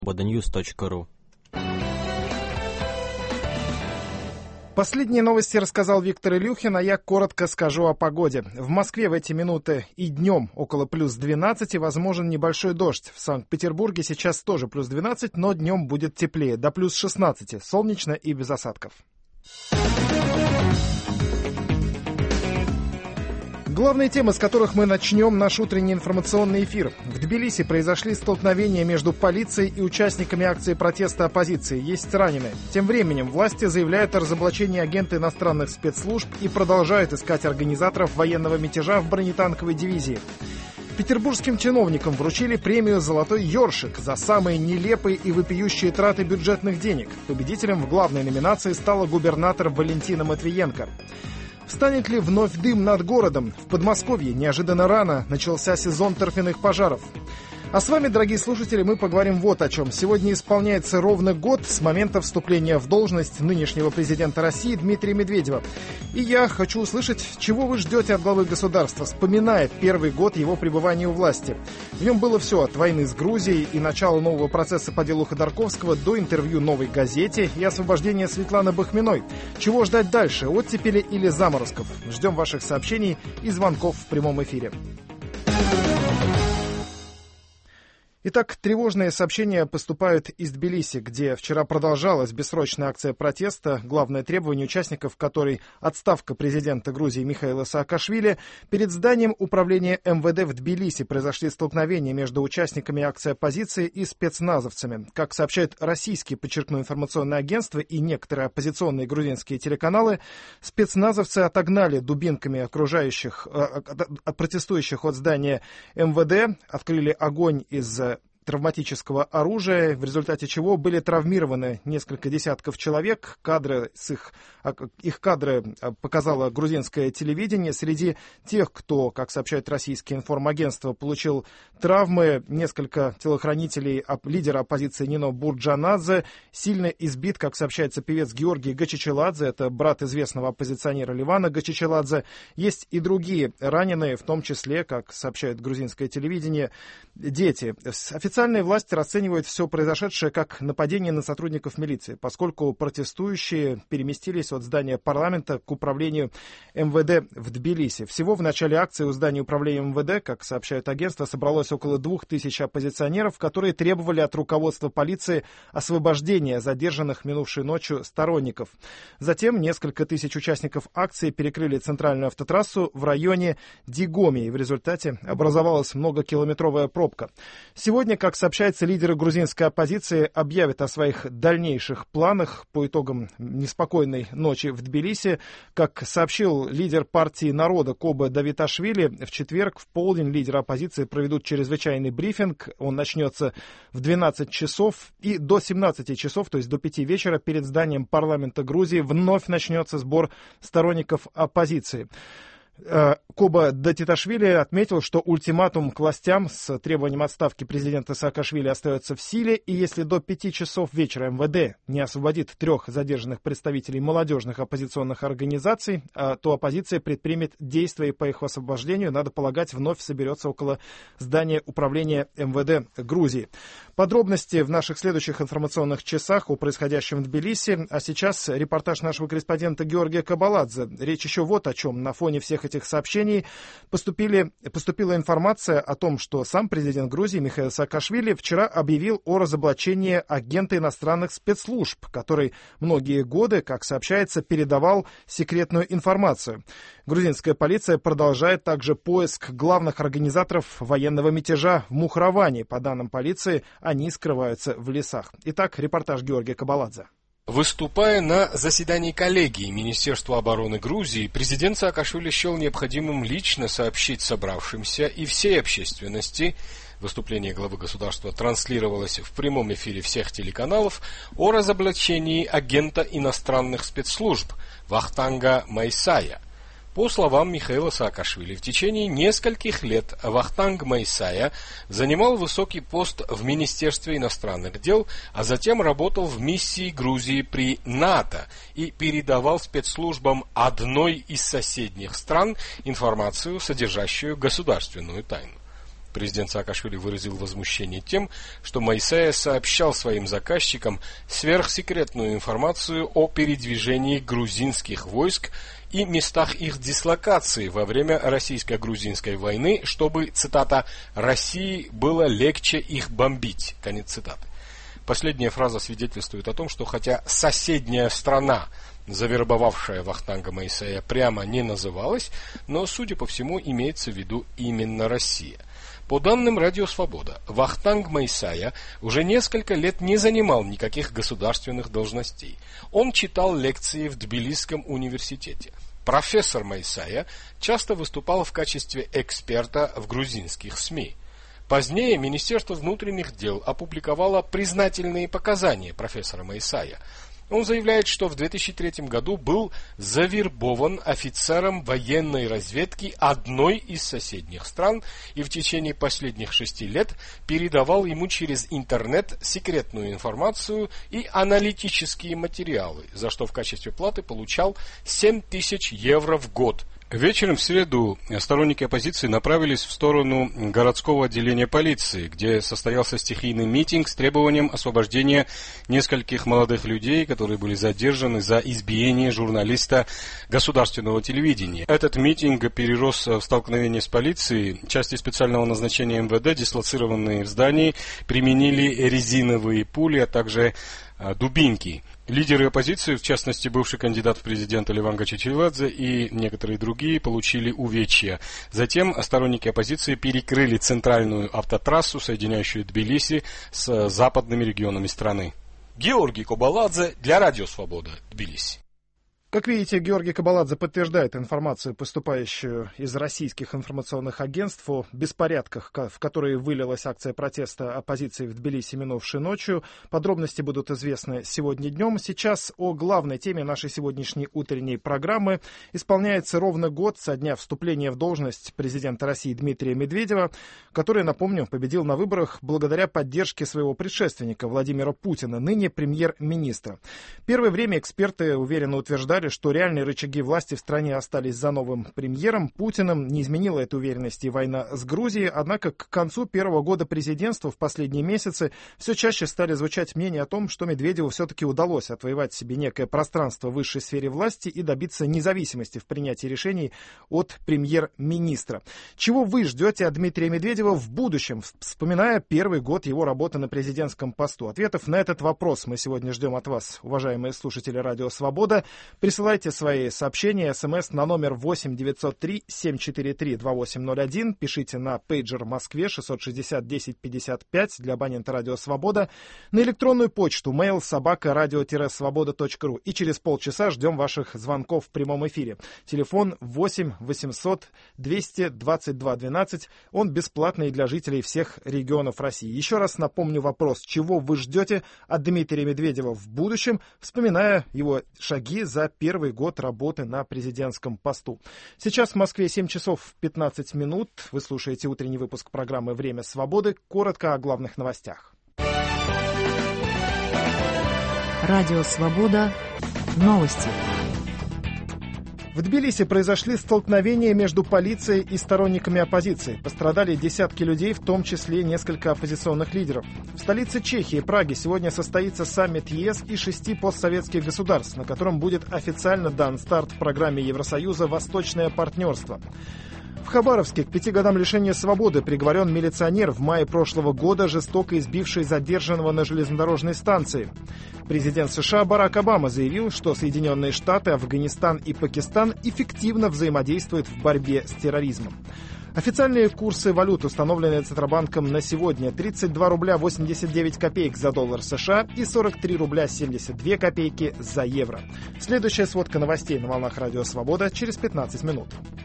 bodanews.ru. Последние новости рассказал Виктор Илюхин, а я коротко скажу о погоде. В Москве в эти минуты и днем около плюс 12, возможен небольшой дождь. В Санкт-Петербурге сейчас тоже плюс 12, но днем будет теплее, до плюс 16, солнечно и без осадков. Главные темы, с которых мы начнем наш утренний информационный эфир. В Тбилиси произошли столкновения между полицией и участниками акции протеста оппозиции. Есть раненые. Тем временем власти заявляют о разоблачении агента иностранных спецслужб и продолжают искать организаторов военного мятежа в бронетанковой дивизии. Петербургским чиновникам вручили премию «Золотой ёршик» за самые нелепые и вопиющие траты бюджетных денег. Победителем в главной номинации стала губернатор Валентина Матвиенко. Встанет ли вновь дым над городом? В Подмосковье неожиданно рано начался сезон торфяных пожаров. А с вами, дорогие слушатели, мы поговорим вот о чем. Сегодня исполняется ровно год с момента вступления в должность нынешнего президента России Дмитрия Медведева. И я хочу услышать, чего вы ждете от главы государства, вспоминая первый год его пребывания у власти. В нем было все, от войны с Грузией и начала нового процесса по делу Ходорковского до интервью «Новой газете» и освобождения Светланы Бахминой. Чего ждать дальше, оттепели или заморозков? Ждем ваших сообщений и звонков в прямом эфире. Итак, тревожные сообщения поступают из Тбилиси, где вчера продолжалась бессрочная акция протеста, главное требование участников которой отставка президента Грузии Михаила Саакашвили. Перед зданием управления МВД в Тбилиси произошли столкновения между участниками акции оппозиции и спецназовцами. Как сообщают российские, подчеркну, информационные агентства и некоторые оппозиционные грузинские телеканалы, спецназовцы отогнали дубинками протестующих от здания МВД, открыли огонь из травматического оружия, в результате чего были травмированы несколько десятков человек. Их кадры показало грузинское телевидение. Среди тех, кто, как сообщает российское информагентство, получил травмы, несколько телохранителей лидера оппозиции Нино Бурджанадзе, сильно избит, как сообщается, певец Георгий Гачичеладзе, это брат известного оппозиционера Ливана Гачичеладзе. Есть и другие раненые, в том числе, как сообщает грузинское телевидение, дети. Официальные власти расценивают все произошедшее как нападение на сотрудников милиции, поскольку протестующие переместились от здания парламента к управлению МВД в Тбилиси. Всего в начале акции у здания управления МВД, как сообщают агентства, собралось около 2000 оппозиционеров, которые требовали от руководства полиции освобождения задержанных минувшей ночью сторонников. Затем несколько тысяч участников акции перекрыли центральную автотрассу в районе Дигоми, и в результате образовалась многокилометровая пробка. Сегодня, как сообщается, лидеры грузинской оппозиции объявят о своих дальнейших планах по итогам неспокойной ночи в Тбилиси. Как сообщил лидер партии народа Коба Давиташвили, в четверг в полдень лидеры оппозиции проведут чрезвычайный брифинг. Он начнется в 12 часов и до 17 часов, то есть до 5 вечера, перед зданием парламента Грузии вновь начнется сбор сторонников оппозиции. Коба Давиташвили отметил, что ультиматум к властям с требованием отставки президента Саакашвили остается в силе, и если до 5 часов вечера МВД не освободит 3 задержанных представителей молодежных оппозиционных организаций, то оппозиция предпримет действия по их освобождению. Надо полагать, вновь соберется около здания управления МВД Грузии. Подробности в наших следующих информационных часах о происходящем в Тбилиси. А сейчас репортаж нашего корреспондента Георгия Кабаладзе. Речь еще вот о чем. На фоне всех этих сообщений поступила информация о том, что сам президент Грузии Михаил Саакашвили вчера объявил о разоблачении агента иностранных спецслужб, который многие годы, как сообщается, передавал секретную информацию. Грузинская полиция продолжает также поиск главных организаторов военного мятежа в Мухраване. По данным полиции, они скрываются в лесах. Итак, репортаж Георгия Кабаладзе. Выступая на заседании коллегии Министерства обороны Грузии, президент Саакашвили счел необходимым лично сообщить собравшимся и всей общественности, выступление главы государства транслировалось в прямом эфире всех телеканалов, о разоблачении агента иностранных спецслужб Вахтанга Майсая. По словам Михаила Саакашвили, в течение нескольких лет Вахтанг Майсая занимал высокий пост в Министерстве иностранных дел, а затем работал в миссии Грузии при НАТО и передавал спецслужбам одной из соседних стран информацию, содержащую государственную тайну. Президент Саакашвили выразил возмущение тем, что Моисеев сообщал своим заказчикам сверхсекретную информацию о передвижении грузинских войск и местах их дислокации во время российско-грузинской войны, чтобы, цитата, «России было легче их бомбить». Конец цитаты. Последняя фраза свидетельствует о том, что хотя соседняя страна, завербовавшая Вахтанга Моисея, прямо не называлась, но, судя по всему, имеется в виду именно Россия. По данным Радио Свобода, Вахтанг Моисея уже несколько лет не занимал никаких государственных должностей. Он читал лекции в Тбилисском университете. Профессор Моисея часто выступал в качестве эксперта в грузинских СМИ. Позднее Министерство внутренних дел опубликовало признательные показания профессора Моисея. Он заявляет, что в 2003 году был завербован офицером военной разведки одной из соседних стран и в течение последних 6 лет передавал ему через интернет секретную информацию и аналитические материалы, за что в качестве платы получал 7000 евро в год. Вечером в среду сторонники оппозиции направились в сторону городского отделения полиции, где состоялся стихийный митинг с требованием освобождения нескольких молодых людей, которые были задержаны за избиение журналиста государственного телевидения. Этот митинг перерос в столкновение с полицией. Части специального назначения МВД, дислоцированные в здании, применили резиновые пули, а также дубинки. Лидеры оппозиции, в частности бывший кандидат в президенты Леванга Чичиладзе и некоторые другие, получили увечья. Затем сторонники оппозиции перекрыли центральную автотрассу, соединяющую Тбилиси с западными регионами страны. Георгий Кобаладзе для Радио Свобода, Тбилиси. Как видите, Георгий Кобаладзе подтверждает информацию, поступающую из российских информационных агентств о беспорядках, в которые вылилась акция протеста оппозиции в Тбилиси минувшей ночью. Подробности будут известны сегодня днем. Сейчас о главной теме нашей сегодняшней утренней программы. Исполняется ровно год со дня вступления в должность президента России Дмитрия Медведева, который, напомню, победил на выборах благодаря поддержке своего предшественника Владимира Путина, ныне премьер-министра. Первое время эксперты уверенно утверждали, что реальные рычаги власти в стране остались за новым премьером Путиным. Не изменила этой уверенности и война с Грузией. Однако к концу первого года президентства в последние месяцы все чаще стали звучать мнения о том, что Медведеву все-таки удалось отвоевать себе некое пространство в высшей сфере власти и добиться независимости в принятии решений от премьер-министра. Чего вы ждете от Дмитрия Медведева в будущем, вспоминая первый год его работы на президентском посту? Ответов на этот вопрос мы сегодня ждем от вас, уважаемые слушатели Радио Свобода. Присылайте свои сообщения, смс на номер 8 903 743 2801. Пишите на пейджер Москве 660 10 55 для абонента Радио Свобода. На электронную почту mail@radio-svoboda.ru. И через полчаса ждем ваших звонков в прямом эфире. Телефон 8 800 222 12. Он бесплатный для жителей всех регионов России. Еще раз напомню вопрос. Чего вы ждете от Дмитрия Медведева в будущем, вспоминая его шаги за первый год работы на президентском посту. Сейчас в Москве 7 часов 15 минут. Вы слушаете утренний выпуск программы «Время свободы». Коротко о главных новостях. Радио Свобода. Новости. В Тбилиси произошли столкновения между полицией и сторонниками оппозиции. Пострадали десятки людей, в том числе несколько оппозиционных лидеров. В столице Чехии, Праге, сегодня состоится саммит ЕС и 6 постсоветских государств, на котором будет официально дан старт программе Евросоюза «Восточное партнерство». В Хабаровске к 5 годам лишения свободы приговорен милиционер, в мае прошлого года жестоко избивший задержанного на железнодорожной станции. Президент США Барак Обама заявил, что Соединенные Штаты, Афганистан и Пакистан эффективно взаимодействуют в борьбе с терроризмом. Официальные курсы валют, установленные Центробанком на сегодня: 32 рубля 89 копеек за доллар США и 43 рубля 72 копейки за евро. Следующая сводка новостей на волнах Радио Свобода через 15 минут.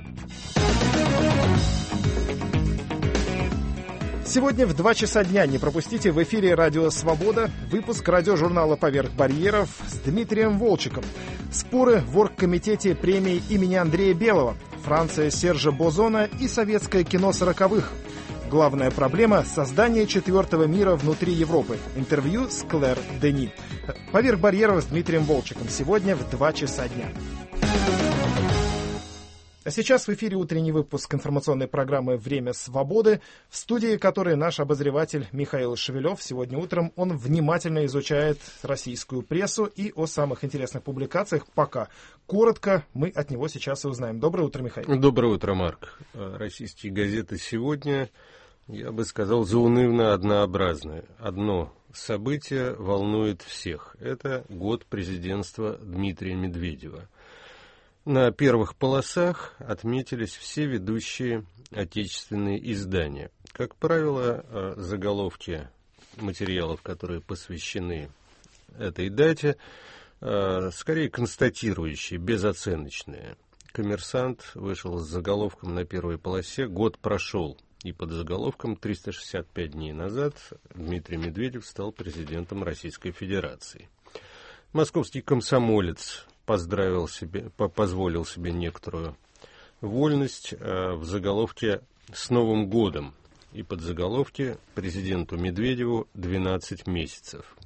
Сегодня в 2 часа дня не пропустите в эфире Радио Свобода выпуск радиожурнала «Поверх барьеров» с Дмитрием Волчиком. Споры в оргкомитете премии имени Андрея Белого, Франция Сержа Бозона и советское кино 40-х. Главная проблема – создание четвертого мира внутри Европы. Интервью с Клэр Дени. «Поверх барьеров» с Дмитрием Волчиком сегодня в 2 часа дня. А сейчас в эфире утренний выпуск информационной программы «Время свободы», в студии которой наш обозреватель Михаил Шевелев. Сегодня утром он внимательно изучает российскую прессу и о самых интересных публикациях. Пока коротко мы от него сейчас и узнаем. Доброе утро, Михаил. Доброе утро, Марк. Российские газеты сегодня, я бы сказал, заунывно однообразны. Одно событие волнует всех. Это год президентства Дмитрия Медведева. На первых полосах отметились все ведущие отечественные издания. Как правило, заголовки материалов, которые посвящены этой дате, скорее констатирующие, безоценочные. «Коммерсант» вышел с заголовком на первой полосе «Год прошел». И под заголовком «365 дней назад Дмитрий Медведев стал президентом Российской Федерации». «Московский комсомолец» позволил себе некоторую вольность в заголовке «С Новым годом» и под заголовке «Президенту Медведеву 12 месяцев».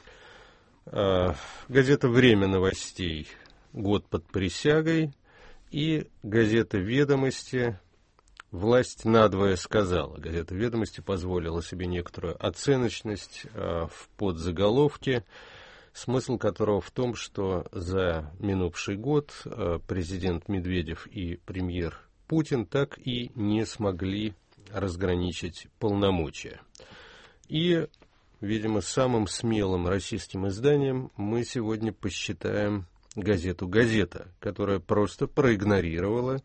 Газета «Время новостей» «Год под присягой» и газета «Ведомости» «Власть надвое сказала». Газета «Ведомости» позволила себе некоторую оценочность в подзаголовке, смысл которого в том, что за минувший год президент Медведев и премьер Путин так и не смогли разграничить полномочия. И, видимо, самым смелым российским изданием мы сегодня посчитаем газету «Газета», которая просто проигнорировала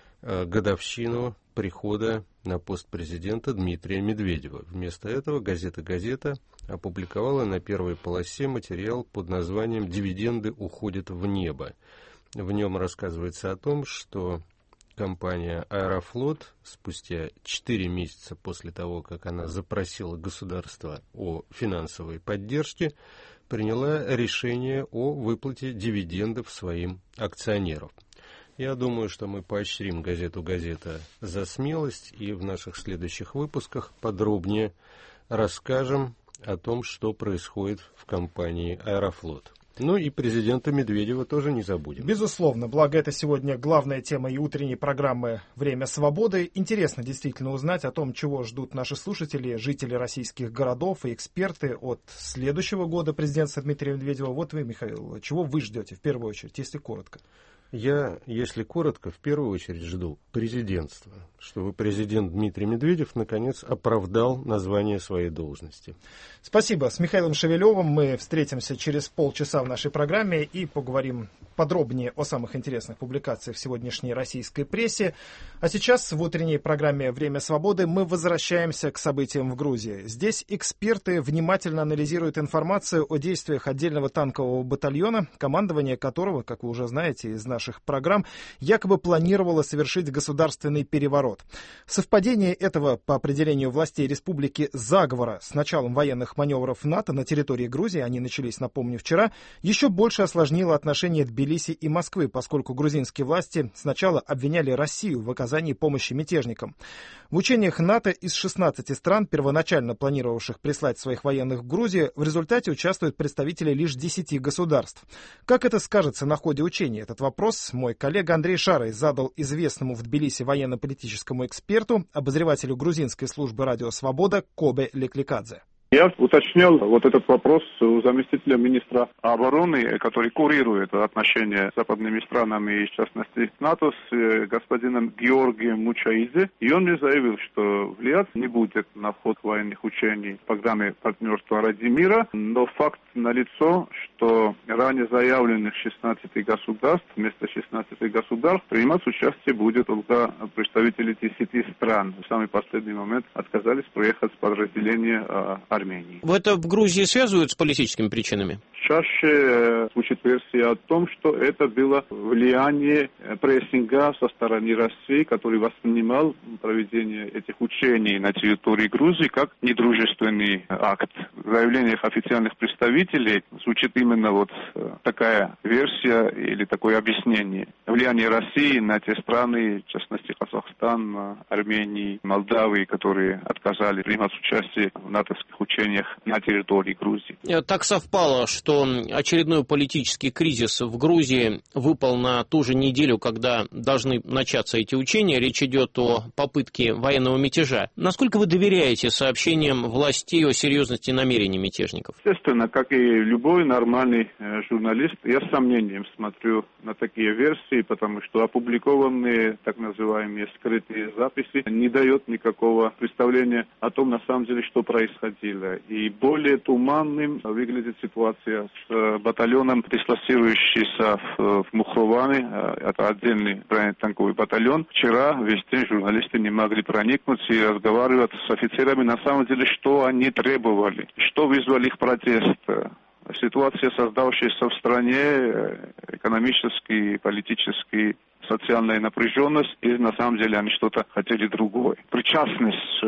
годовщину прихода на пост президента Дмитрия Медведева. Вместо этого газета «Газета» опубликовала на первой полосе материал под названием «Дивиденды уходят в небо». В нем рассказывается о том, что компания «Аэрофлот» спустя 4 месяца после того, как она запросила государство о финансовой поддержке, приняла решение о выплате дивидендов своим акционерам. Я думаю, что мы поощрим газету «Газета» за смелость и в наших следующих выпусках подробнее расскажем о том, что происходит в компании «Аэрофлот». Ну и президента Медведева тоже не забудем. Безусловно, благо это сегодня главная тема и утренней программы «Время свободы». Интересно действительно узнать о том, чего ждут наши слушатели, жители российских городов и эксперты от следующего года президентства Дмитрия Медведева. Вот вы, Михаил, чего вы ждете в первую очередь, если коротко? Я, если коротко, в первую очередь жду президентства, чтобы президент Дмитрий Медведев наконец оправдал название своей должности. Спасибо. С Михаилом Шевелевым мы встретимся через полчаса в нашей программе и поговорим подробнее о самых интересных публикациях в сегодняшней российской прессе. А сейчас в утренней программе «Время свободы» мы возвращаемся к событиям в Грузии. Здесь эксперты внимательно анализируют информацию о действиях отдельного танкового батальона, командование которого, как вы уже знаете из наших программ, якобы планировало совершить государственный переворот. Совпадение этого, по определению властей республики, заговора с началом военных маневров НАТО на территории Грузии, они начались, напомню, вчера, еще больше осложнило отношения Тбилиси и Москвы, поскольку грузинские власти сначала обвиняли Россию в оказании помощи мятежникам. В учениях НАТО из 16 стран, первоначально планировавших прислать своих военных в Грузию, в результате участвуют представители лишь 10 государств. Как это скажется на ходе учений? Этот вопрос мой коллега Андрей Шарый задал известному в Тбилиси военно-политическому эксперту, обозревателю грузинской службы «Радио Свобода» Кобе Лекликадзе. Я уточнял вот этот вопрос у заместителя министра обороны, который курирует отношения с западными странами и, в частности, НАТО, с господином Георгием Мучаидзе. И он мне заявил, что влиять не будет на ход военных учений в программе партнерства ради мира, но факт налицо, что ранее заявленных 16 государств, вместо 16 государств, принимать участие будет только представители 10 стран. В самый последний момент отказались приехать с подразделения Армении. Это в Грузии связывают с политическими причинами? Чаще звучит версия о том, что это было влияние прессинга со стороны России, который воспринимал проведение этих учений на территории Грузии как недружественный акт. В заявлениях официальных представителей звучит именно вот такая версия или такое объяснение. Влияние России на те страны, в частности Казахстан, Армении, Молдавии, которые отказали принимать участие в натовских учениях на территории Грузии. Так совпало, что что очередной политический кризис в Грузии выпал на ту же неделю, когда должны начаться эти учения. Речь идет о попытке военного мятежа. Насколько вы доверяете сообщениям властей о серьезности намерений мятежников? Естественно, как и любой нормальный журналист, я с сомнением смотрю на такие версии, потому что опубликованные так называемые скрытые записи не дают никакого представления о том, на самом деле, что происходило. И более туманным выглядит ситуация с батальоном, дислоцирующийся в Мухроване. Это отдельный танковый батальон. Вчера весь день журналисты не могли проникнуть и разговаривать с офицерами, на самом деле, что они требовали, что вызвало их протест. Ситуация, создавшаяся в стране, экономический, политический, социальная напряженность, и на самом деле они что-то хотели другое. Причастность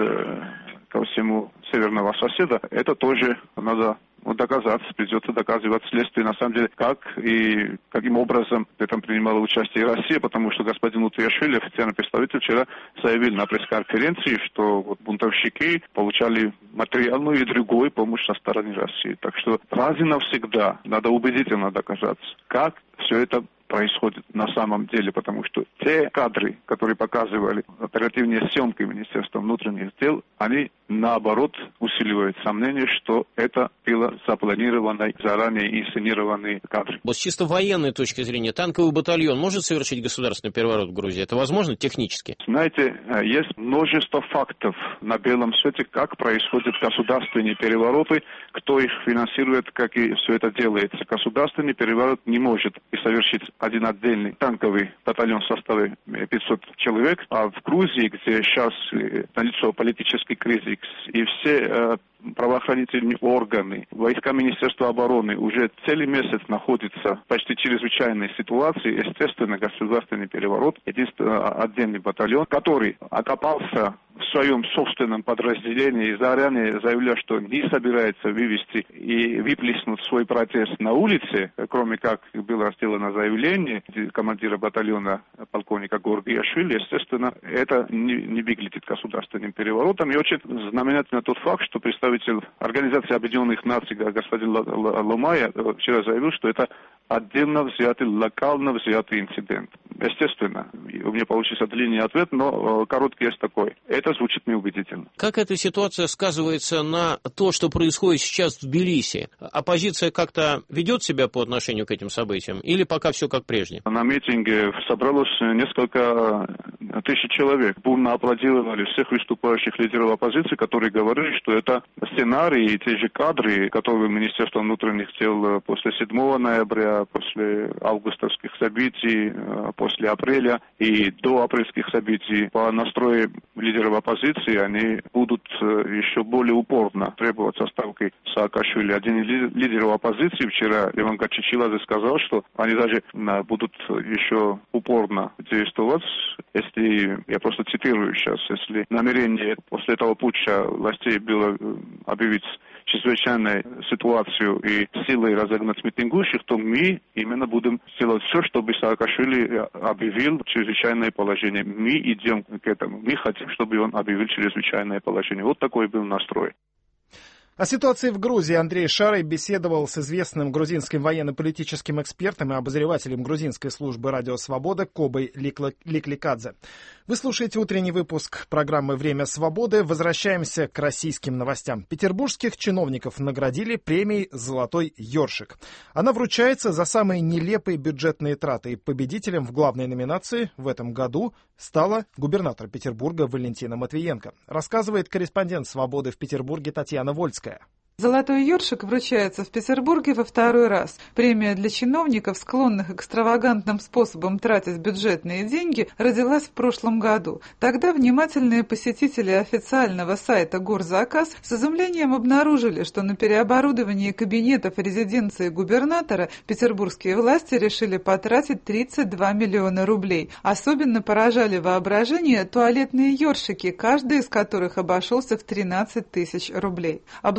ко всему северного соседа, это тоже надо доказать, придется доказывать следствие, на самом деле, как и каким образом в этом принимала участие Россия, потому что господин Утриашвили, официальный представитель, вчера заявил на пресс-конференции, что вот бунтовщики получали материальную и другую помощь со стороны России. Так что раз и навсегда надо убедительно доказать, как все это происходит на самом деле, потому что те кадры, которые показывали оперативные съемки Министерства внутренних дел, они наоборот усиливают сомнение, что это было запланированные, заранее инсценированные кадры. Вот с чисто военной точки зрения, танковый батальон может совершить государственный переворот в Грузии? Это возможно технически? Знаете, есть множество фактов на белом свете, как происходят государственные перевороты, кто их финансирует, как и все это делается. Государственный переворот не может и совершить один отдельный танковый батальон в составе 500 человек, а в Грузии, где сейчас налицо политический кризис, и все правоохранительные органы, войска Министерства обороны уже целый месяц находятся в почти чрезвычайной ситуации, естественно, государственный переворот, единственный отдельный батальон, который окопался в своем собственном подразделении и заранее заявлял, что не собирается вывести и выплеснуть свой протест на улице, кроме как было сделано заявление командира батальона полковника Георгиашвили, естественно, это не выглядит государственным переворотом. И очень знаменательно тот факт, что представитель Организации Объединенных Наций господин Ломая вчера заявил, что это отдельно взятый, локально взятый инцидент. Естественно, у меня получился длинный ответ, но короткий есть такой. Это звучит неубедительно. Как эта ситуация сказывается на то, что происходит сейчас в Тбилиси? Оппозиция как-то ведет себя по отношению к этим событиям или пока все как прежде? На митинге собралось несколько тысяч человек. Бурно аплодировали всех выступающих лидеров оппозиции, которые говорили, что это сценарии и те же кадры, которые Министерство внутренних дел после 7 ноября, после августовских событий, после апреля и до апрельских событий по настрою лидеров оппозиции, они будут еще более упорно требовать отставки Саакашвили. Один из лидеров оппозиции вчера, Левон Гачичиладзе, сказал, что они даже будут еще упорно действовать, если, я просто цитирую сейчас, если намерение после этого путча властей было объявить чрезвычайную ситуацию и силой разогнать митингующих, то мы именно будем делать все, чтобы Саакашвили объявил чрезвычайное положение. Мы идем к этому. Мы хотим, чтобы он объявил чрезвычайное положение. Вот такой был настрой. О ситуации в Грузии Андрей Шарый беседовал с известным грузинским военно-политическим экспертом и обозревателем грузинской службы «Радио Свобода» Кобой Ликликадзе. Вы слушаете утренний выпуск программы «Время свободы». Возвращаемся к российским новостям. Петербургских чиновников наградили премией «Золотой ёршик». Она вручается за самые нелепые бюджетные траты. И победителем в главной номинации в этом году стала губернатор Петербурга Валентина Матвиенко. Рассказывает корреспондент «Свободы» в Петербурге Татьяна Вольская. Золотой ёршик вручается в Петербурге во второй раз. Премия для чиновников, склонных экстравагантным способом тратить бюджетные деньги, родилась в прошлом году. Тогда внимательные посетители официального сайта «Горзаказ» с изумлением обнаружили, что на переоборудование кабинетов резиденции губернатора петербургские власти решили потратить 32 миллиона рублей. Особенно поражали воображение туалетные ёршики, каждый из которых обошелся в 13 тысяч рублей. Обладательница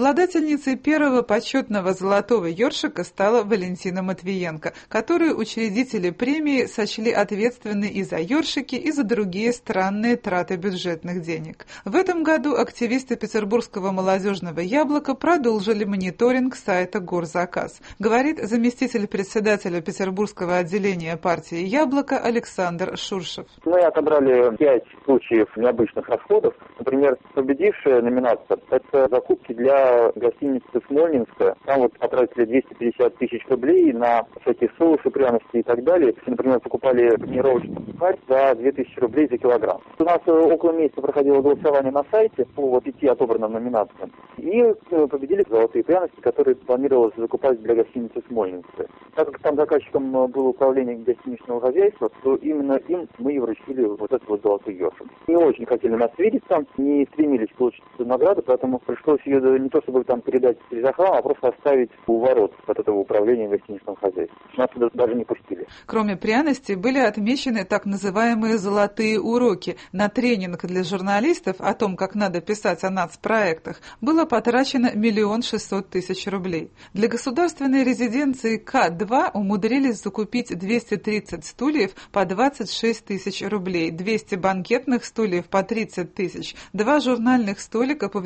Обладательницей первого почетного золотого ёршика стала Валентина Матвиенко, которую учредители премии сочли ответственной и за ёршики, и за другие странные траты бюджетных денег. В этом году активисты Петербургского молодежного яблока продолжили мониторинг сайта «Горзаказ», говорит заместитель председателя Петербургского отделения партии «Яблоко» Александр Шуршев. Мы отобрали 5 случаев необычных расходов. Например, победившая номинация – это закупки для гостиницы «Смольнинская». Там вот потратили 250 тысяч рублей на всякие соусы, пряности и так далее. Например, покупали тренировочный сухарь за 2000 рублей за килограмм. У нас около месяца проходило голосование на сайте по 5 отобранным номинациям. И победили золотые пряности, которые планировалось закупать для гостиницы «Смольнинская». Так как там заказчиком было управление гостиничного хозяйства, то именно им мы и вручили вот этот вот золотой ёршик. Не очень хотели нас видеть там, не стремились получить эту награду, поэтому пришлось ее не то чтобы там передать через охрану, а просто оставить у ворот от этого управления гостиничного хозяйства. Нас туда даже не пустили. Кроме пряностей, были отмечены так называемые «золотые уроки». На тренинг для журналистов о том, как надо писать о нацпроектах, было потрачено 1 600 000 рублей. Для государственной резиденции К-2 умудрились закупить 230 стульев по 26 000 рублей, 200 банкетных стульев по 30 000, 2 журнальных столика по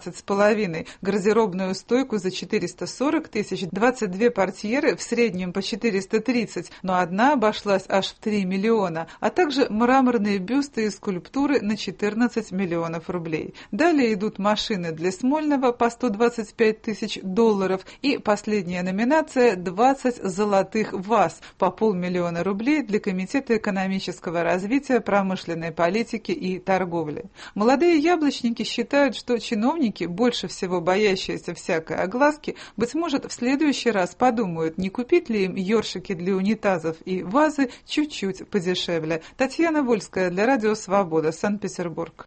18,5, гардеробную стойку за 440 000, 22 портьеры в среднем по 430, но одна обошлась аж в 3 миллиона, а также мраморные бюсты и скульптуры на 14 миллионов рублей. Далее идут машины для Смольного по 125 000 $, и последняя номинация – 20 золотых ваз по 500 000 рублей для Комитета экономического развития, промышленной политики и торговли. Молодые яблочники считают, что чиновники, больше всего боящиеся всякой огласки, быть может, в следующий раз подумают, не купить ли им ёршики для унитазов и вазы чуть-чуть подешевле. Татьяна Вольская для Радио Свобода, Санкт-Петербург.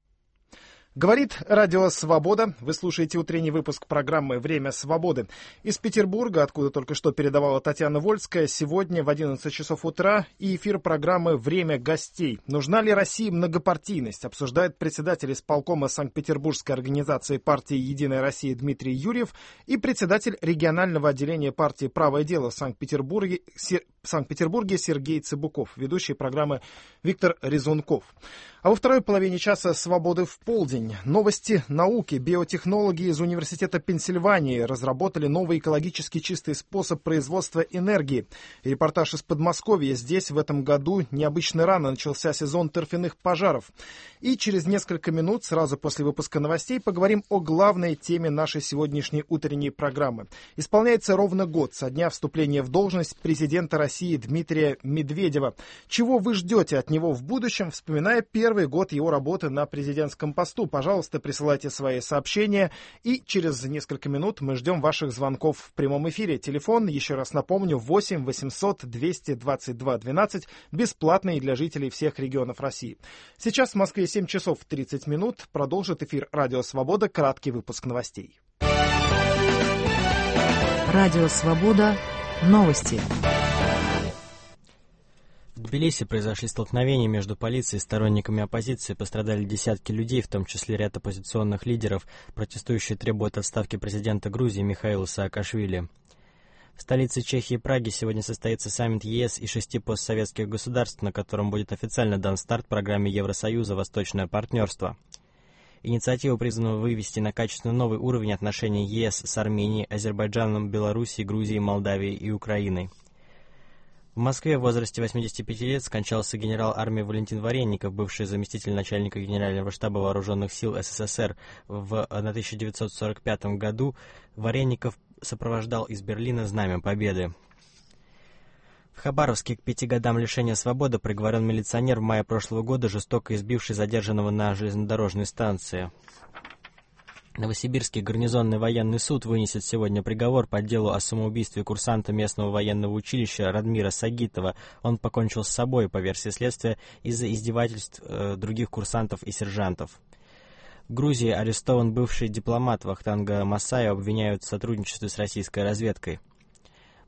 Говорит Радио Свобода. Вы слушаете утренний выпуск программы «Время свободы». Из Петербурга, откуда только что передавала Татьяна Вольская, сегодня в 11 часов утра и эфир программы «Время гостей». Нужна ли России многопартийность? Обсуждает председатель исполкома Санкт-Петербургской организации партии «Единая Россия» Дмитрий Юрьев и председатель регионального отделения партии «Правое дело» в Санкт-Петербурге Сергей Цыбуков, ведущий программы Виктор Резунков. А во второй половине часа «Свободы в полдень». Новости науки. Биотехнологи из Университета Пенсильвании разработали новый экологически чистый способ производства энергии. Репортаж из Подмосковья. Здесь в этом году необычно рано начался сезон торфяных пожаров. И через несколько минут, сразу после выпуска новостей, поговорим о главной теме нашей сегодняшней утренней программы. Исполняется ровно год со дня вступления в должность президента России Дмитрия Медведева. Чего вы ждете от него в будущем, вспоминая первый год его работы на президентском посту? Пожалуйста, присылайте свои сообщения, и через несколько минут мы ждем ваших звонков в прямом эфире. Телефон, еще раз напомню, 8 800 222 12, бесплатный для жителей всех регионов России. Сейчас в Москве 7 часов 30 минут. Продолжит эфир Радио Свобода. Краткий выпуск новостей. Радио Свобода. Новости. В Тбилиси произошли столкновения между полицией и сторонниками оппозиции. Пострадали десятки людей, в том числе ряд оппозиционных лидеров. Протестующие требуют отставки президента Грузии Михаила Саакашвили. В столице Чехии Праге сегодня состоится саммит ЕС и 6 постсоветских государств, на котором будет официально дан старт программе Евросоюза «Восточное партнерство». Инициатива призвана вывести на качественно новый уровень отношений ЕС с Арменией, Азербайджаном, Белоруссией, Грузией, Молдавией и Украиной. В Москве в возрасте 85 лет скончался генерал армии Валентин Варенников, бывший заместитель начальника Генерального штаба Вооруженных сил СССР. В 1945 году Варенников сопровождал из Берлина Знамя Победы. В Хабаровске к 5 годам лишения свободы приговорен милиционер в мае прошлого года, жестоко избивший задержанного на железнодорожной станции. Новосибирский гарнизонный военный суд вынесет сегодня приговор по делу о самоубийстве курсанта местного военного училища Радмира Сагитова. Он покончил с собой, по версии следствия, из-за издевательств других курсантов и сержантов. В Грузии арестован бывший дипломат Вахтанга Масаев, обвиняют в сотрудничестве с российской разведкой.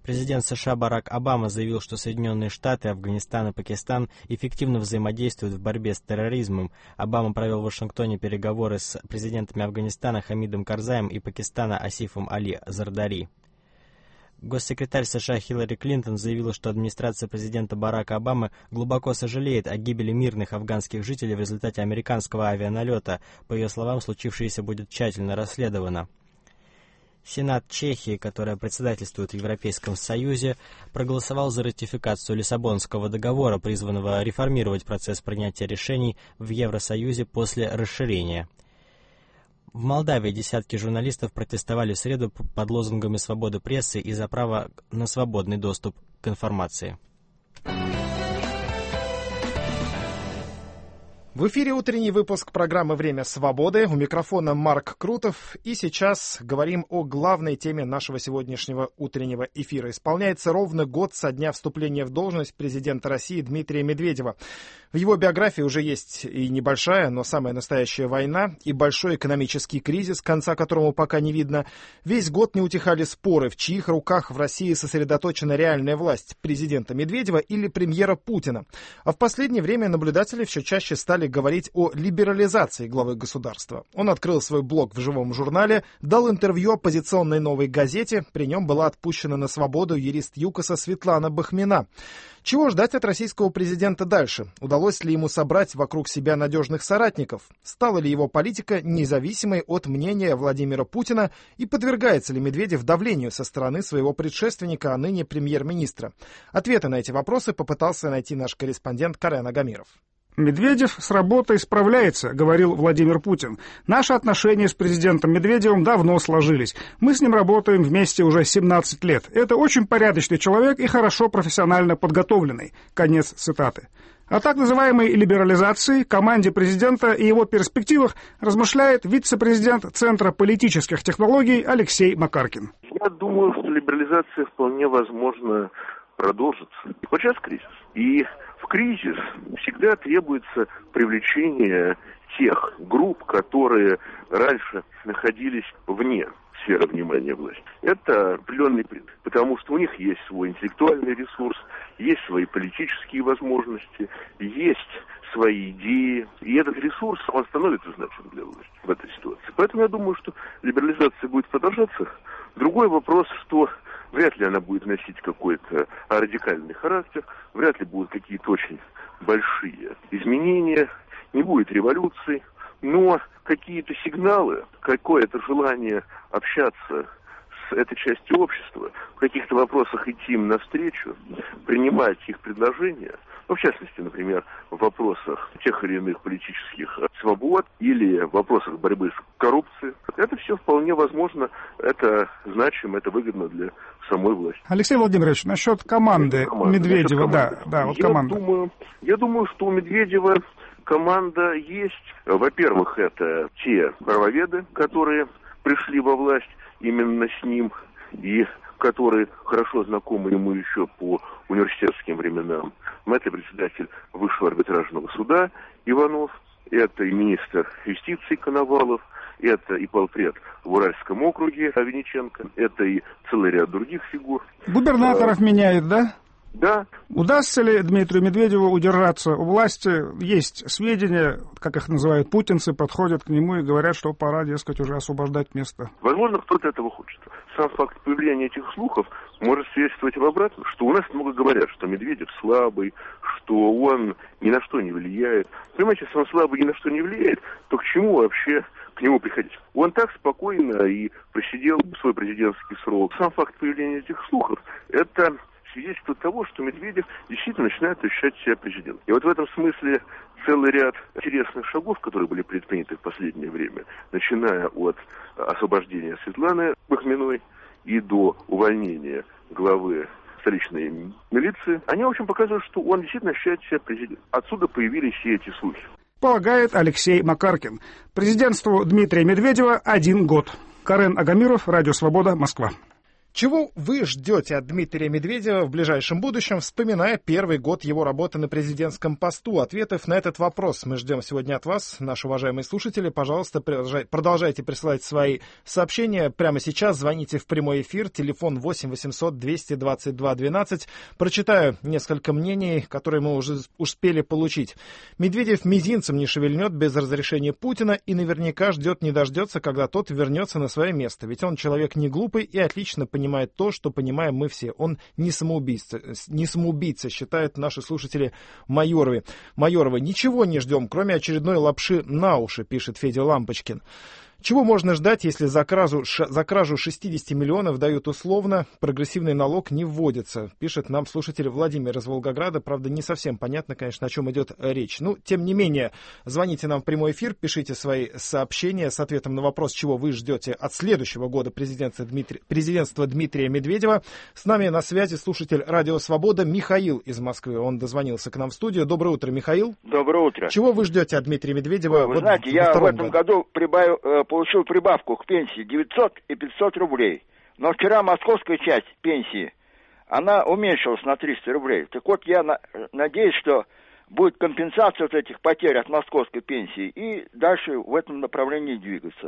Президент США Барак Обама заявил, что Соединенные Штаты, Афганистан и Пакистан эффективно взаимодействуют в борьбе с терроризмом. Обама провел в Вашингтоне переговоры с президентами Афганистана Хамидом Карзаем и Пакистана Асифом Али Зардари. Госсекретарь США Хиллари Клинтон заявила, что администрация президента Барака Обамы глубоко сожалеет о гибели мирных афганских жителей в результате американского авианалета. По ее словам, случившееся будет тщательно расследовано. Сенат Чехии, которая председательствует в Европейском Союзе, проголосовал за ратификацию Лиссабонского договора, призванного реформировать процесс принятия решений в Евросоюзе после расширения. В Молдавии десятки журналистов протестовали в среду под лозунгами свободы прессы и за право на свободный доступ к информации. В эфире утренний выпуск программы «Время свободы». У микрофона Марк Крутов. И сейчас говорим о главной теме нашего сегодняшнего утреннего эфира. Исполняется ровно год со дня вступления в должность президента России Дмитрия Медведева. В его биографии уже есть и небольшая, но самая настоящая война, и большой экономический кризис, конца которому пока не видно. Весь год не утихали споры, в чьих руках в России сосредоточена реальная власть — президента Медведева или премьера Путина. А в последнее время наблюдатели все чаще стали говорить о либерализации главы государства. Он открыл свой блог в живом журнале, дал интервью оппозиционной «Новой газете». При нем была отпущена на свободу юрист ЮКОСа Светлана Бахмина. Чего ждать от российского президента дальше? Удалось ли ему собрать вокруг себя надежных соратников? Стала ли его политика независимой от мнения Владимира Путина? И подвергается ли Медведев давлению со стороны своего предшественника, а ныне премьер-министра? Ответы на эти вопросы попытался найти наш корреспондент Карен Агамиров. «Медведев с работой справляется», — говорил Владимир Путин. «Наши отношения с президентом Медведевым давно сложились. Мы с ним работаем вместе уже 17 лет. Это очень порядочный человек и хорошо профессионально подготовленный». Конец цитаты. О так называемой либерализации, команде президента и его перспективах размышляет вице-президент Центра политических технологий Алексей Макаркин. Я думаю, что либерализация вполне возможно продолжится. Вот сейчас кризис. И в кризис всегда требуется привлечение тех групп, которые раньше находились вне сферы внимания власти. Это определенный принцип, потому что у них есть свой интеллектуальный ресурс, есть свои политические возможности, есть свои идеи, и этот ресурс, он становится значимым для власти в этой ситуации. Поэтому я думаю, что либерализация будет продолжаться. Другой вопрос, что вряд ли она будет носить какой-то радикальный характер, вряд ли будут какие-то очень большие изменения, не будет революции, но какие-то сигналы, какое-то желание общаться с этой частью общества, в каких-то вопросах идти им навстречу, принимать их предложения, ну, в частности, например, в вопросах тех или иных политических свобод или в вопросах борьбы с коррупцией. Это все вполне возможно, это значимо, это выгодно для самой власти. Алексей Владимирович, насчет команды Медведева, команда. Я думаю, что у Медведева команда есть. Во-первых, это те правоведы, которые пришли во власть именно с ним и которые хорошо знакомы ему еще по университетским временам. Это председатель Высшего арбитражного суда Иванов, это и министр юстиции Коновалов, это и полпред в Уральском округе Винниченко, это и целый ряд других фигур. Губернаторов меняет, да? Да. Удастся ли Дмитрию Медведеву удержаться у власти? Есть сведения, как их называют путинцы, подходят к нему и говорят, что пора, дескать, уже освобождать место. Возможно, кто-то этого хочет. Сам факт появления этих слухов может свидетельствовать в обратном, что у нас много говорят, что Медведев слабый, что он ни на что не влияет. Понимаете, если он слабый, ни на что не влияет, то к чему вообще к нему приходить? Он так спокойно и просидел свой президентский срок. Сам факт появления этих слухов – это свидетельствует того, что Медведев действительно начинает ощущать себя президентом. И вот в этом смысле целый ряд интересных шагов, которые были предприняты в последнее время, начиная от освобождения Светланы Бахминой и до увольнения главы столичной милиции, они, в общем, показывают, что он действительно ощущает себя президентом. Отсюда появились все эти слухи. Полагает Алексей Макаркин. Президентству Дмитрия Медведева 1 год. Карен Агамиров, Радио Свобода, Москва. Чего вы ждете от Дмитрия Медведева в ближайшем будущем, вспоминая первый год его работы на президентском посту? Ответов на этот вопрос мы ждем сегодня от вас, наши уважаемые слушатели. Пожалуйста, продолжайте присылать свои сообщения. Прямо сейчас звоните в прямой эфир, телефон 8 800 222 12. Прочитаю несколько мнений, которые мы уже успели получить. Медведев мизинцем не шевельнет без разрешения Путина и наверняка ждет не дождется, когда тот вернется на свое место. Ведь он человек не глупый и отлично понимает то, что понимаем мы все. Он не самоубийца, считают наши слушатели Майоровы. Ничего не ждем, кроме очередной лапши на уши, пишет Федя Лампочкин. Чего можно ждать, если за кражу 60 миллионов дают условно, прогрессивный налог не вводится, пишет нам слушатель Владимир из Волгограда. Правда, не совсем понятно, конечно, о чем идет речь. Ну, тем не менее, звоните нам в прямой эфир, пишите свои сообщения с ответом на вопрос, чего вы ждете от следующего года президентства Дмитрия Медведева. С нами на связи слушатель Радио Свобода Михаил из Москвы. Он дозвонился к нам в студию. Доброе утро, Михаил. Доброе утро. Чего вы ждете от Дмитрия Медведева? Вы знаете, я в этом году получил прибавку к пенсии 900 и 500 рублей. Но вчера московская часть пенсии, она уменьшилась на 300 рублей. Так вот, я надеюсь, что будет компенсация вот этих потерь от московской пенсии и дальше в этом направлении двигаться.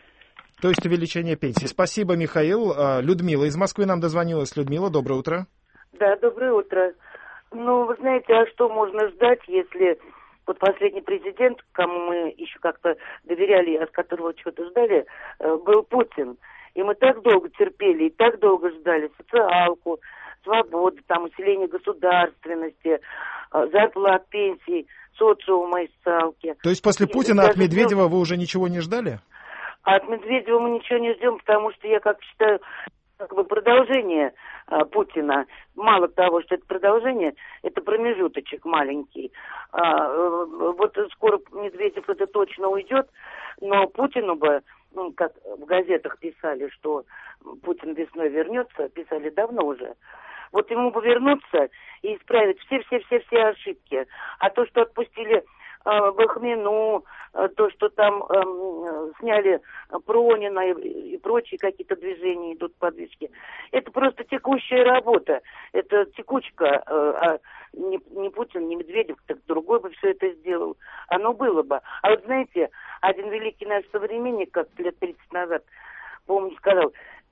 То есть увеличение пенсии. Спасибо, Михаил. Людмила из Москвы нам дозвонилась. Людмила, доброе утро. Да, доброе утро. Ну, вы знаете, а что можно ждать, если... Вот последний президент, кому мы еще как-то доверяли, от которого чего-то ждали, был Путин. И мы так долго терпели, и так долго ждали социалку, свободы, там, усиление государственности, зарплат, пенсий, социума и социалки. То есть после Путина от Медведева вы уже ничего не ждали? От Медведева мы ничего не ждем, потому что я как считаю... как бы продолжение Путина. Мало того, что это продолжение, это промежуточек маленький. Вот скоро Медведев это точно уйдет, но Путину бы, ну, как в газетах писали, что Путин весной вернется, писали давно уже. Вот ему бы вернуться и исправить все ошибки. А то, что отпустили Бахмину, то, что там сняли Пронина и прочие какие-то движения идут, подвижки. Это просто текущая работа. Это текучка, а не Путин, не Медведев, так другой бы все это сделал. Оно было бы. А вот знаете, один великий наш современник, как лет 30 назад, помню, сказал,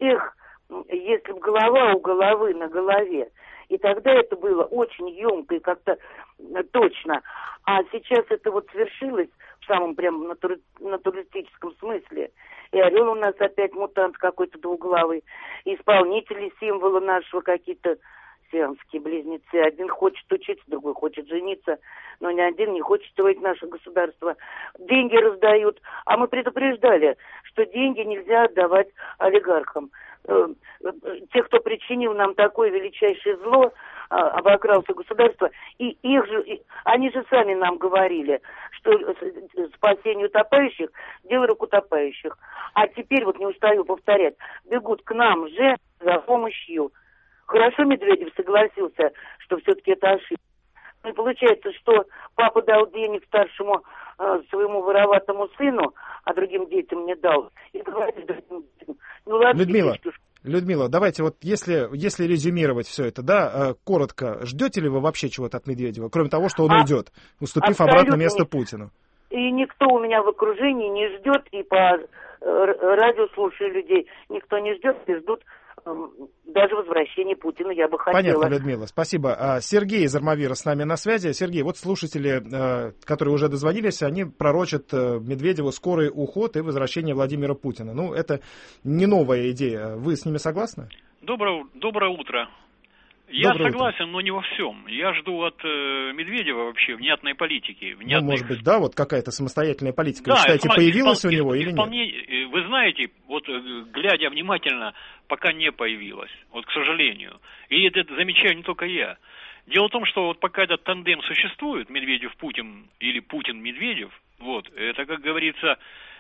если бы голова у головы на голове. И тогда это было очень емко и как-то точно. А сейчас это вот свершилось в самом прям натуралистическом смысле. И орел у нас опять мутант какой-то двуглавый. И исполнители символа нашего какие-то сиамские близнецы. Один хочет учиться, другой хочет жениться. Но ни один не хочет строить наше государство. Деньги раздают. А мы предупреждали, что деньги нельзя отдавать олигархам. Те, кто причинил нам такое величайшее зло, обокрал все государство, и они же сами нам говорили, что спасение утопающих – дело рук утопающих. А теперь, вот не устаю повторять, бегут к нам же за помощью. Хорошо Медведев согласился, что все-таки это ошибка. И получается, что папа дал денег старшему своему вороватому сыну, а другим детям не дал. И говорит другим детям, ну ладно, Людмила, давайте вот если резюмировать все это, да, коротко, ждете ли вы вообще чего-то от Медведева, кроме того, что он уйдет, уступив обратно место Путину? И никто у меня в окружении не ждет, и по радио слушаю людей, никто не ждет, и ждут даже возвращения Путина, я бы хотела. Понятно, Людмила, спасибо. Сергей из Армавира с нами на связи. Сергей, вот слушатели, которые уже дозвонились, они пророчат Медведеву скорый уход и возвращение Владимира Путина. Ну, это не новая идея. Вы с ними согласны? Доброе утро. Я согласен, но не во всем. Я жду от Медведева вообще внятной политики. Ну, может быть, да, вот какая-то самостоятельная политика. Вы считаете, появилась у него или нет? Вы знаете, вот глядя внимательно, пока не появилась. Вот, к сожалению. И это замечаю не только я. Дело в том, что вот пока этот тандем существует, Медведев-Путин или Путин-Медведев, вот, это, как говорится,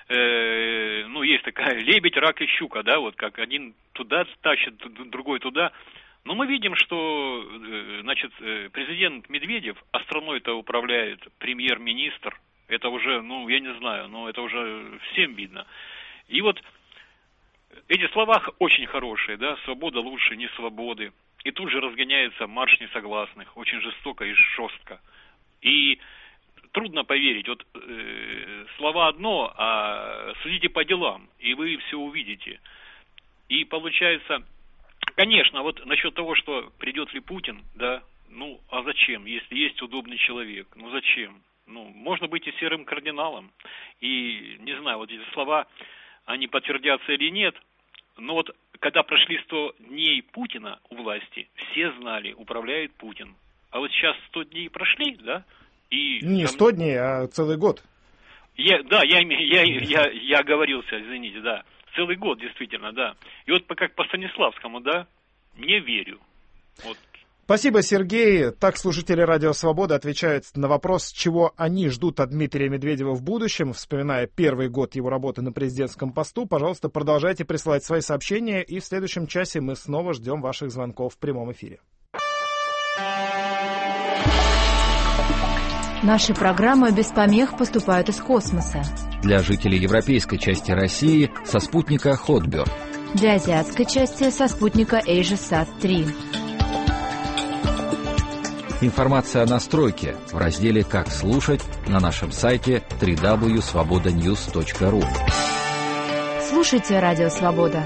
ну, есть такая лебедь, рак и щука, да, вот как один туда тащит, другой туда. Но мы видим, что, значит, президент Медведев, а страной-то управляет премьер-министр. Это уже, ну, я не знаю, но это уже всем видно. И вот эти слова очень хорошие, да, свобода лучше не свободы. И тут же разгоняется марш несогласных, очень жестоко и жестко. И трудно поверить, вот слова одно, а судите по делам, и вы все увидите. И получается, конечно, вот насчет того, что придет ли Путин, да, ну, а зачем, если есть удобный человек, ну, зачем? Ну, можно быть и серым кардиналом, и, не знаю, вот эти слова, они подтвердятся или нет, но вот когда прошли 100 дней Путина у власти, все знали, управляет Путин. А вот сейчас 100 дней прошли, да? И не 100 дней, а целый год. Я оговорился, извините, да. Целый год, действительно, да. И вот как по Станиславскому, да, не верю. Вот. Спасибо, Сергей. Так слушатели Радио Свобода отвечают на вопрос, чего они ждут от Дмитрия Медведева в будущем, вспоминая первый год его работы на президентском посту. Пожалуйста, продолжайте присылать свои сообщения, и в следующем часе мы снова ждем ваших звонков в прямом эфире. Наши программы без помех поступают из космоса. Для жителей европейской части России со спутника Hotbird. Для азиатской части со спутника AsiaSat-3. Информация о настройке в разделе «Как слушать» на нашем сайте www.svobodanews.ru. Слушайте Радио Свобода.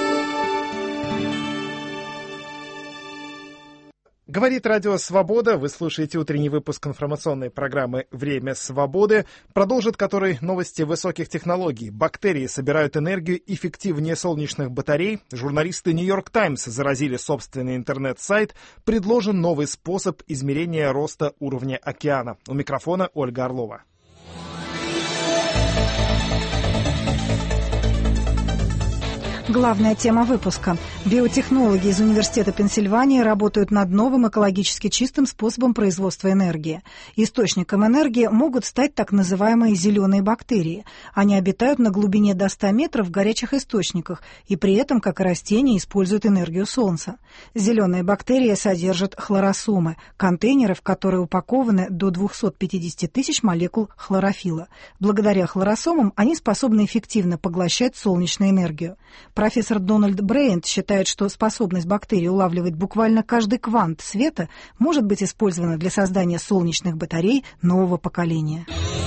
Говорит Радио Свобода. Вы слушаете утренний выпуск информационной программы «Время свободы», продолжит который новости высоких технологий. Бактерии собирают энергию эффективнее солнечных батарей. Журналисты «Нью-Йорк Таймс» заразили собственный интернет-сайт. Предложен новый способ измерения роста уровня океана. У микрофона Ольга Орлова. Главная тема выпуска. Биотехнологи из Университета Пенсильвании работают над новым экологически чистым способом производства энергии. Источником энергии могут стать так называемые зеленые бактерии. Они обитают на глубине до 100 метров в горячих источниках и при этом, как и растения, используют энергию солнца. Зеленые бактерии содержат хлоросомы, контейнеры, в которые упакованы до 250 тысяч молекул хлорофилла. Благодаря хлоросомам они способны эффективно поглощать солнечную энергию. Профессор Дональд Брейнт считает, что способность бактерий улавливать буквально каждый квант света может быть использована для создания солнечных батарей нового поколения.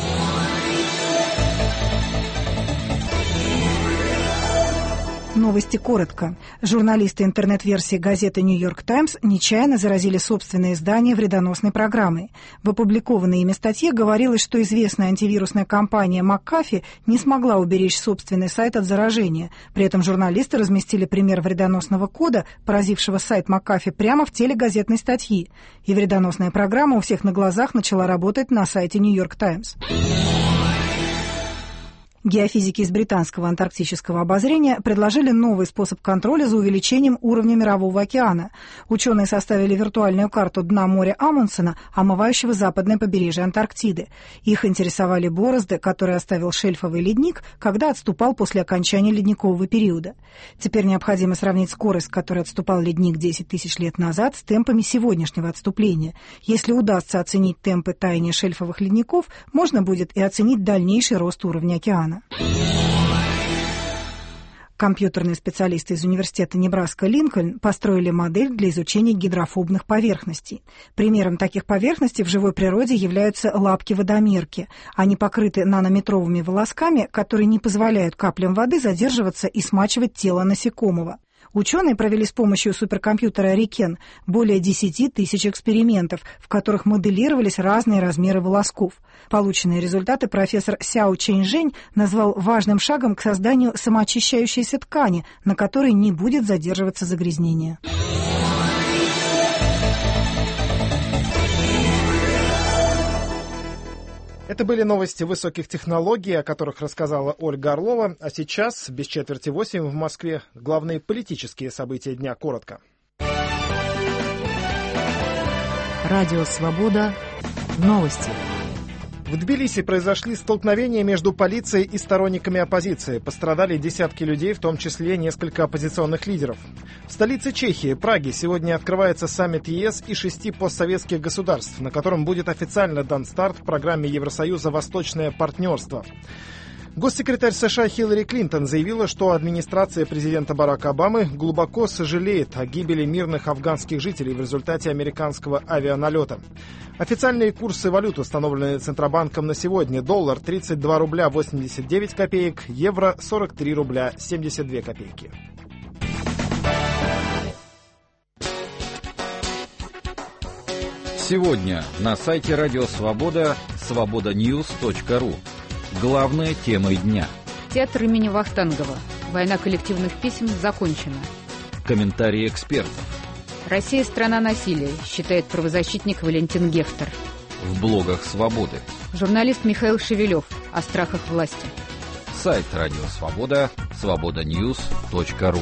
Новости коротко. Журналисты интернет-версии газеты «Нью-Йорк Таймс» нечаянно заразили собственное издание вредоносной программой. В опубликованной ими статье говорилось, что известная антивирусная компания McAfee не смогла уберечь собственный сайт от заражения. При этом журналисты разместили пример вредоносного кода, поразившего сайт McAfee, прямо в теле газетной статьи. И вредоносная программа у всех на глазах начала работать на сайте «Нью-Йорк Таймс». Геофизики из британского антарктического обозрения предложили новый способ контроля за увеличением уровня Мирового океана. Ученые составили виртуальную карту дна моря Амундсена, омывающего западное побережье Антарктиды. Их интересовали борозды, которые оставил шельфовый ледник, когда отступал после окончания ледникового периода. Теперь необходимо сравнить скорость, с которой отступал ледник 10 тысяч лет назад, с темпами сегодняшнего отступления. Если удастся оценить темпы таяния шельфовых ледников, можно будет и оценить дальнейший рост уровня океана. Компьютерные специалисты из университета Небраска-Линкольн построили модель для изучения гидрофобных поверхностей. Примером таких поверхностей в живой природе являются лапки-водомерки. Они покрыты нанометровыми волосками, которые не позволяют каплям воды задерживаться и смачивать тело насекомого. Ученые провели с помощью суперкомпьютера Рикен более 10 тысяч экспериментов, в которых моделировались разные размеры волосков. Полученные результаты профессор Сяо Чэньжэнь назвал важным шагом к созданию самоочищающейся ткани, на которой не будет задерживаться загрязнение. Это были новости высоких технологий, о которых рассказала Ольга Орлова. А сейчас, без четверти 8 в Москве, главные политические события дня коротко. Радио Свобода. Новости. В Тбилиси произошли столкновения между полицией и сторонниками оппозиции. Пострадали десятки людей, в том числе несколько оппозиционных лидеров. В столице Чехии, Праге, сегодня открывается саммит ЕС и 6 постсоветских государств, на котором будет официально дан старт программе Евросоюза «Восточное партнерство». Госсекретарь США Хиллари Клинтон заявила, что администрация президента Барака Обамы глубоко сожалеет о гибели мирных афганских жителей в результате американского авианалета. Официальные курсы валют установлены Центробанком на сегодня. Доллар 32 рубля 89 копеек, евро 43 рубля 72 копейки. Сегодня на сайте Радио Свобода свободаньюс.ру. Главные темы дня. Театр имени Вахтангова. Война коллективных писем закончена. Комментарии экспертов. Россия – страна насилия, считает правозащитник Валентин Гефтер. В блогах Свободы. Журналист Михаил Шевелев о страхах власти. Сайт Радио Свобода свободаньюс.ру.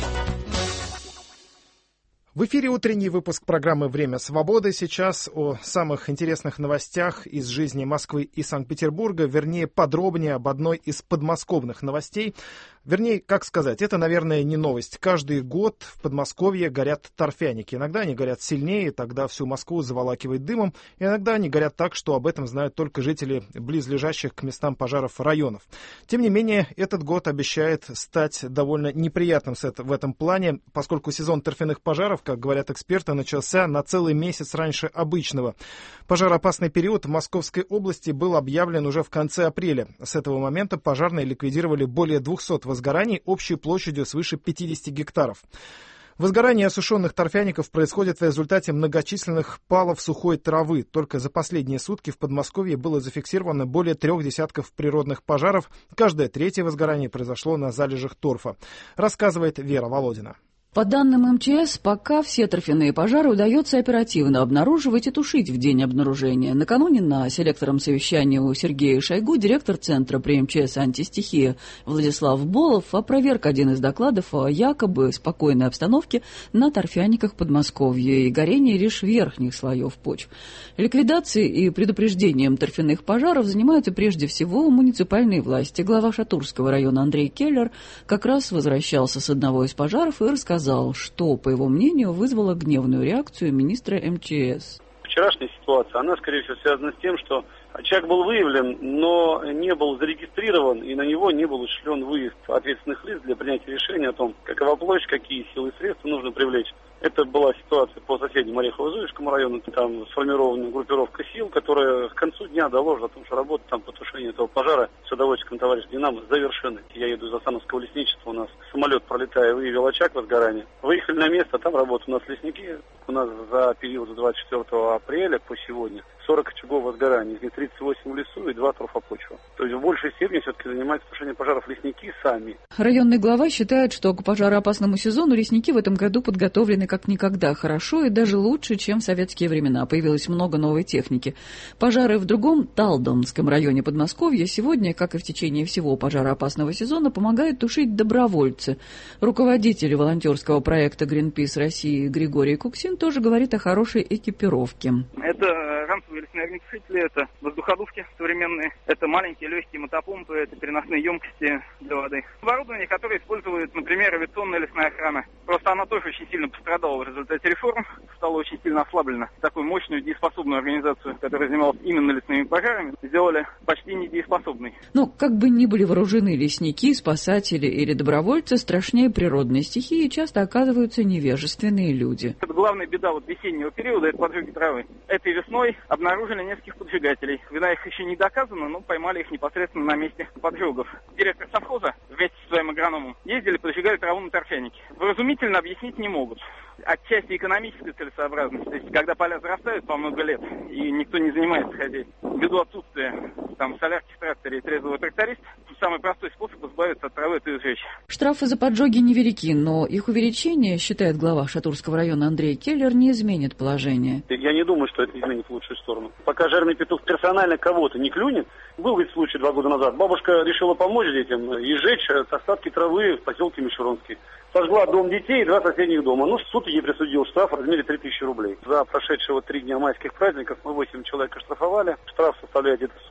В эфире утренний выпуск программы «Время свободы». Сейчас о самых интересных новостях из жизни Москвы и Санкт-Петербурга, вернее, подробнее об одной из подмосковных новостей. Вернее, как сказать, это, наверное, не новость. Каждый год в Подмосковье горят торфяники. Иногда они горят сильнее, тогда всю Москву заволакивает дымом. Иногда они горят так, что об этом знают только жители близлежащих к местам пожаров районов. Тем не менее, этот год обещает стать довольно неприятным в этом плане, поскольку сезон торфяных пожаров, как говорят эксперты, начался на целый месяц раньше обычного. Пожароопасный период в Московской области был объявлен уже в конце апреля. С этого момента пожарные ликвидировали более 200 возгораний общей площадью свыше 50 гектаров. Возгорание осушенных торфяников происходит в результате многочисленных палов сухой травы. Только за последние сутки в Подмосковье было зафиксировано более 3 десятков природных пожаров. Каждое третье возгорание произошло на залежах торфа, рассказывает Вера Володина. По данным МЧС, пока все торфяные пожары удается оперативно обнаруживать и тушить в день обнаружения. Накануне на селекторном совещании у Сергея Шойгу директор Центра при МЧС «Антистихия» Владислав Болов опроверг один из докладов о якобы спокойной обстановке на торфяниках Подмосковья и горении лишь верхних слоев почв. Ликвидацией и предупреждением торфяных пожаров занимаются прежде всего муниципальные власти. Глава Шатурского района Андрей Келлер как раз возвращался с одного из пожаров и рассказал, что, по его мнению, вызвало гневную реакцию министра МЧС. Вчерашняя ситуация, она, скорее всего, связана с тем, что очаг был выявлен, но не был зарегистрирован, и на него не был осуществлен выезд ответственных лиц для принятия решения о том, какова площадь, какие силы и средства нужно привлечь. Это была ситуация по соседнему Орехово-Зуевскому району. Там сформирована группировка сил, которая к концу дня доложит о том, что работа там по тушению этого пожара с удовольствием товарищ Динамо завершены. Я еду из Асановского лесничества, у нас самолет, пролетая, выявил очаг возгорания. Выехали на место, там работают у нас лесники. У нас за период с 24 апреля по сегодня 40 очагов возгорания, из них 38 в лесу и 2 торфопочва. То есть в большей степени все-таки занимаются тушением пожаров лесники сами. Районный глава считает, что к пожароопасному сезону лесники в этом году подготовлены как никогда хорошо и даже лучше, чем в советские времена. Появилось много новой техники. Пожары в другом Талдомском районе Подмосковья сегодня, как и в течение всего пожароопасного сезона, помогают тушить добровольцы. Руководитель волонтерского проекта «Гринпис России» Григорий Куксин тоже говорит о хорошей экипировке. Это ранцевые лесные огнетушители, это воздуходувки современные, это маленькие легкие мотопомпы, это переносные емкости для воды. Оборудование, которое использует, например, авиационная лесная охрана. Просто она тоже очень сильно пострадала в результате реформ, стала очень сильно ослаблена. Такую мощную дееспособную организацию, которая занималась именно лесными пожарами, сделали почти недееспособной. Но как бы ни были вооружены лесники, спасатели или добровольцы, страшнее природной стихии часто оказываются невежественные люди. Это главная беда весеннего периода, это поджоги травы. Этой весной обнаружили нескольких поджигателей. Вина их еще не доказана, но поймали их непосредственно на месте поджогов. Директор совхоза вместе со своим агрономом ездили, поджигали траву на торфяники. Вразумительно объяснить не могут. Отчасти экономическая целесообразность. То есть, когда поля зарастают по много лет, и никто не занимается хозяйством, ввиду отсутствия солярки в тракторе и трезвого тракториста, самый простой способ избавиться от травы — это сжечь. Штрафы за поджоги невелики, но их увеличение, считает глава Шатурского района Андрей Келлер, не изменит положение. Я не думаю, что это изменит в лучшую сторону. Пока жирный петух персонально кого-то не клюнет, был ведь случай 2 года назад, бабушка решила помочь детям и сжечь остатки травы в поселке Мещеронский. Сожгла дом детей и 2 соседних дома. Суд ей присудил штраф в размере 3000 рублей. За прошедшие 3 дня майских праздников мы 8 человек оштрафовали. Штраф составляет где-то сумму в пределах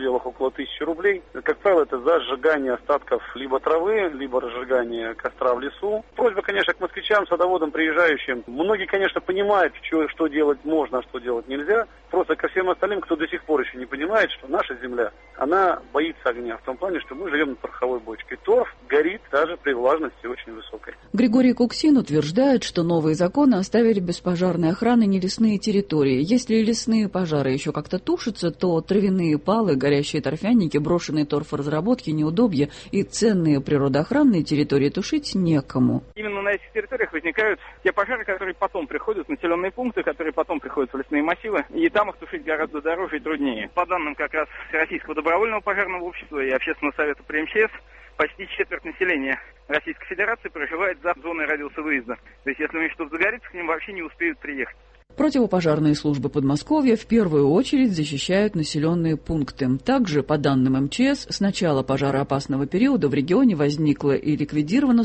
пределах около 1000 рублей. Как правило, это за сжигание остатков либо травы, либо разжигание костра в лесу. Просьба, конечно, к москвичам, садоводам, приезжающим. Многие, конечно, понимают, что делать можно, а что делать нельзя. Просто ко всем остальным, кто до сих пор еще не понимает, что наша земля, она боится огня. В том плане, что мы живем на пороховой бочке. Торф горит даже при влажности очень высокой. Григорий Куксин утверждает, что новые законы оставили без пожарной охраны нелесные территории. Если лесные пожары еще как-то тушатся, то травяные палы, горящие торфяники, брошенные торфоразработки, неудобья и ценные природоохранные территории тушить некому. Именно на этих территориях возникают те пожары, которые потом приходят в населенные пункты, которые потом приходят в лесные массивы, и там их тушить гораздо дороже и труднее. По данным как раз Российского добровольного пожарного общества и Общественного совета при МЧС, почти четверть населения Российской Федерации проживает за зоной радиуса выезда. То есть, если у них что-то загорится, к ним вообще не успеют приехать. Противопожарные службы Подмосковья в первую очередь защищают населенные пункты. Также, по данным МЧС, с начала пожароопасного периода в регионе возникло и ликвидировано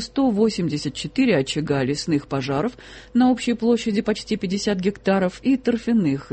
184 очага лесных пожаров на общей площади почти 50 гектаров и торфяных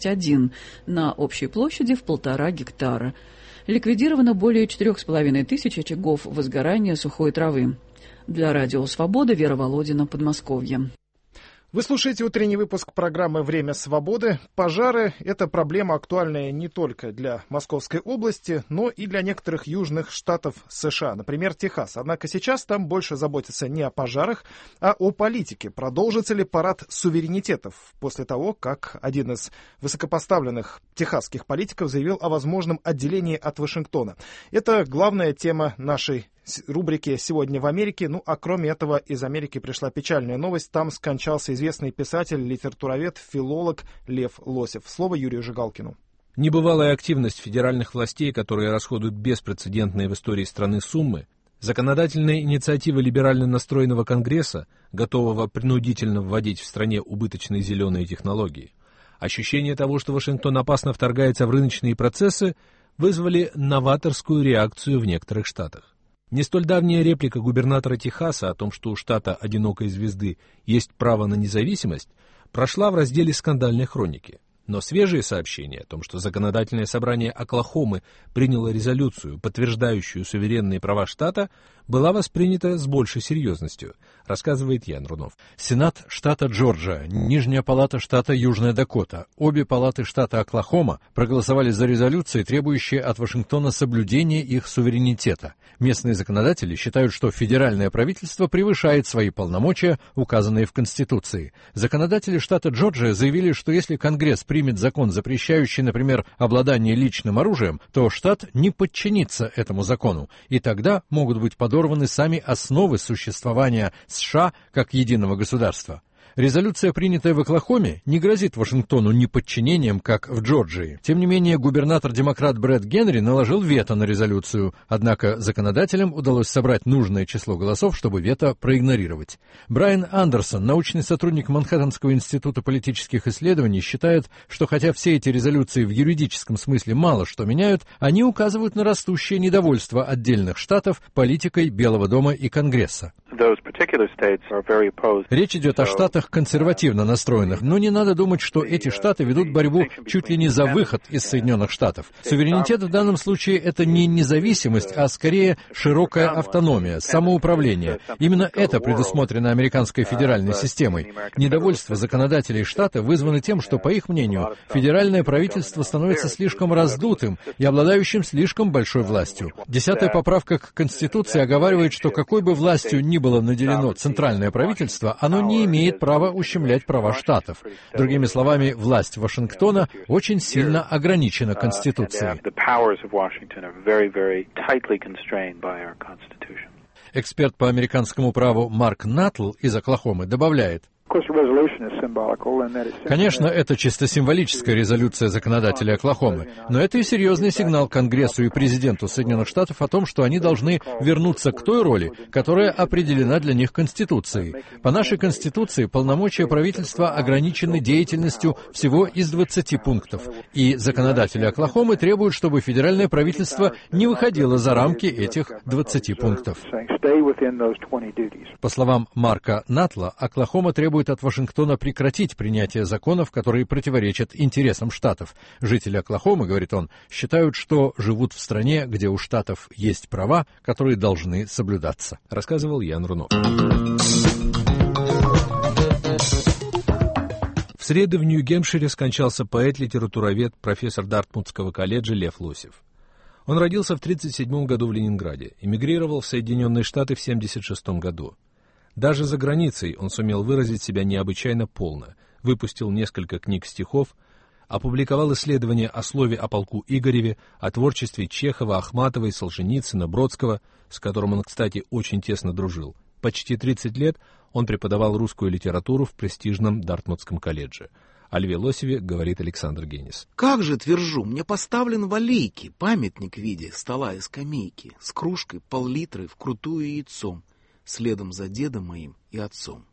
21 на общей площади в 1,5 гектара. Ликвидировано более 4500 очагов возгорания сухой травы. Для Радио Свобода Вера Володина, Подмосковье. Вы слушаете утренний выпуск программы «Время свободы». Пожары – это проблема, актуальная не только для Московской области, но и для некоторых южных штатов США, например, Техас. Однако сейчас там больше заботятся не о пожарах, а о политике. Продолжится ли парад суверенитетов после того, как один из высокопоставленных техасских политиков заявил о возможном отделении от Вашингтона? Это главная тема нашей рубрики «Сегодня в Америке». Ну, а кроме этого, из Америки пришла печальная новость. Там скончался известный писатель, литературовед, филолог Лев Лосев. Слово Юрию Жигалкину. Небывалая активность федеральных властей, которые расходуют беспрецедентные в истории страны суммы, законодательная инициатива либерально настроенного Конгресса, готового принудительно вводить в стране убыточные зеленые технологии, ощущение того, что Вашингтон опасно вторгается в рыночные процессы, вызвали новаторскую реакцию в некоторых штатах. Не столь давняя реплика губернатора Техаса о том, что у штата одинокой звезды есть право на независимость, прошла в разделе скандальной хроники. Но свежие сообщения о том, что законодательное собрание Оклахомы приняло резолюцию, подтверждающую суверенные права штата, была воспринята с большей серьезностью, рассказывает Ян Рунов. Сенат штата Джорджия, Нижняя палата штата Южная Дакота, обе палаты штата Оклахома проголосовали за резолюции, требующие от Вашингтона соблюдения их суверенитета. Местные законодатели считают, что федеральное правительство превышает свои полномочия, указанные в Конституции. Законодатели штата Джорджия заявили, что если Конгресс примет закон, запрещающий, например, обладание личным оружием, то штат не подчинится этому закону, и тогда могут быть подорваны сами основы существования США как единого государства. Резолюция, принятая в Оклахоме, не грозит Вашингтону неподчинением, как в Джорджии. Тем не менее, губернатор-демократ Брэд Генри наложил вето на резолюцию, однако законодателям удалось собрать нужное число голосов, чтобы вето проигнорировать. Брайан Андерсон, научный сотрудник Манхэттенского института политических исследований, считает, что хотя все эти резолюции в юридическом смысле мало что меняют, они указывают на растущее недовольство отдельных штатов политикой Белого дома и Конгресса. Речь идет о штатах консервативно настроенных, но не надо думать, что эти штаты ведут борьбу чуть ли не за выход из Соединенных Штатов. Суверенитет в данном случае — это не независимость, а скорее широкая автономия, самоуправление. Именно это предусмотрено американской федеральной системой. Недовольство законодателей штата вызвано тем, что, по их мнению, федеральное правительство становится слишком раздутым и обладающим слишком большой властью. 10-я поправка к Конституции оговаривает, что какой бы властью ни было наделено центральное правительство, оно не имеет права ущемлять права штатов. Другими словами, власть Вашингтона очень сильно ограничена Конституцией. Эксперт по американскому праву Марк Натл из Оклахомы добавляет: конечно, это чисто символическая резолюция законодателей Оклахомы, но это и серьезный сигнал Конгрессу и президенту Соединенных Штатов о том, что они должны вернуться к той роли, которая определена для них Конституцией. По нашей Конституции полномочия правительства ограничены деятельностью всего из 20 пунктов, и законодатели Оклахомы требуют, чтобы федеральное правительство не выходило за рамки этих 20 пунктов. По словам Марка Натла, Оклахома требует требует от Вашингтона прекратить принятие законов, которые противоречат интересам штатов. Жители Оклахомы, говорит он, считают, что живут в стране, где у штатов есть права, которые должны соблюдаться. Рассказывал Ян Рунов. В среду в Нью-Гэмпшире скончался поэт-литературовед, профессор Дартмутского колледжа Лев Лосев. Он родился в 1937 году в Ленинграде, эмигрировал в Соединенные Штаты в 1976 году. Даже за границей он сумел выразить себя необычайно полно, выпустил несколько книг стихов, опубликовал исследования о слове о полку Игореве, о творчестве Чехова, Ахматовой, Солженицына, Бродского, с которым он, кстати, очень тесно дружил. Почти 30 лет он преподавал русскую литературу в престижном Дартмутском колледже. О Льве Лосеве говорит Александр Генис. «Как же, твержу, мне поставлен в аллейке памятник в виде стола и скамейки с кружкой пол-литры вкрутую яйцом, следом за дедом моим и отцом».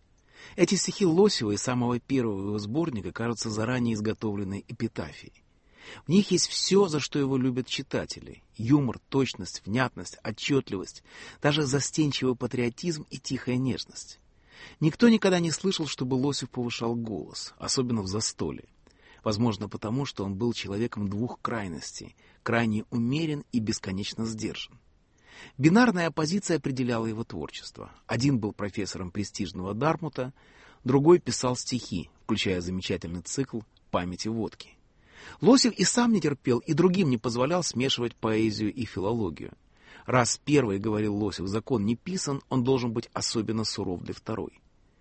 Эти стихи Лосева из самого первого его сборника кажутся заранее изготовленной эпитафией. В них есть все, за что его любят читатели. Юмор, точность, внятность, отчетливость, даже застенчивый патриотизм и тихая нежность. Никто никогда не слышал, чтобы Лосев повышал голос, особенно в застолье. Возможно, потому что он был человеком двух крайностей, крайне умерен и бесконечно сдержан. Бинарная оппозиция определяла его творчество. Один был профессором престижного Дартмута, другой писал стихи, включая замечательный цикл «Памяти водки». Лосев и сам не терпел, и другим не позволял смешивать поэзию и филологию. Раз первый, говорил Лосев, закон не писан, он должен быть особенно суров для второй.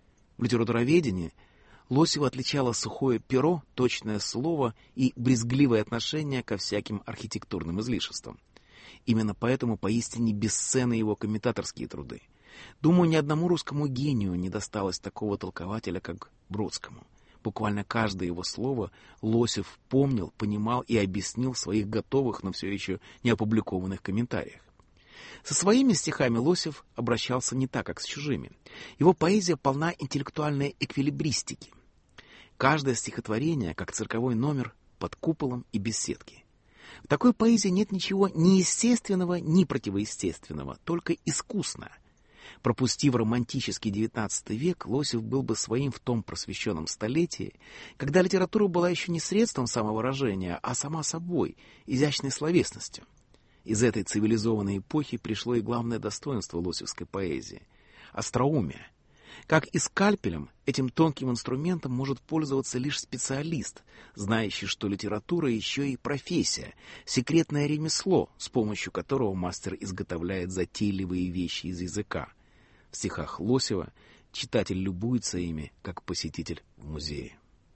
В литературоведении Лосева отличало сухое перо, точное слово и брезгливое отношение ко всяким архитектурным излишествам. Именно поэтому поистине бесценны его комментаторские труды. Думаю, ни одному русскому гению не досталось такого толкователя, как Бродскому. Буквально каждое его слово Лосев помнил, понимал и объяснил в своих готовых, но все еще не опубликованных комментариях. Со своими стихами Лосев обращался не так, как с чужими. Его поэзия полна интеллектуальной эквилибристики. Каждое стихотворение, как цирковой номер, под куполом и без сетки. В такой поэзии нет ничего ни естественного, ни противоестественного, только искусное. Пропустив романтический XIX век, Лосев был бы своим в том просвещенном столетии, когда литература была еще не средством самовыражения, а сама собой, изящной словесностью. Из этой цивилизованной эпохи пришло и главное достоинство лосевской поэзии — остроумие. Как и скальпелем, этим тонким инструментом может пользоваться лишь специалист, знающий, что литература еще и профессия, секретное ремесло, с помощью которого мастер изготовляет затейливые вещи из языка. В стихах Лосева читатель любуется ими, как посетитель в музее.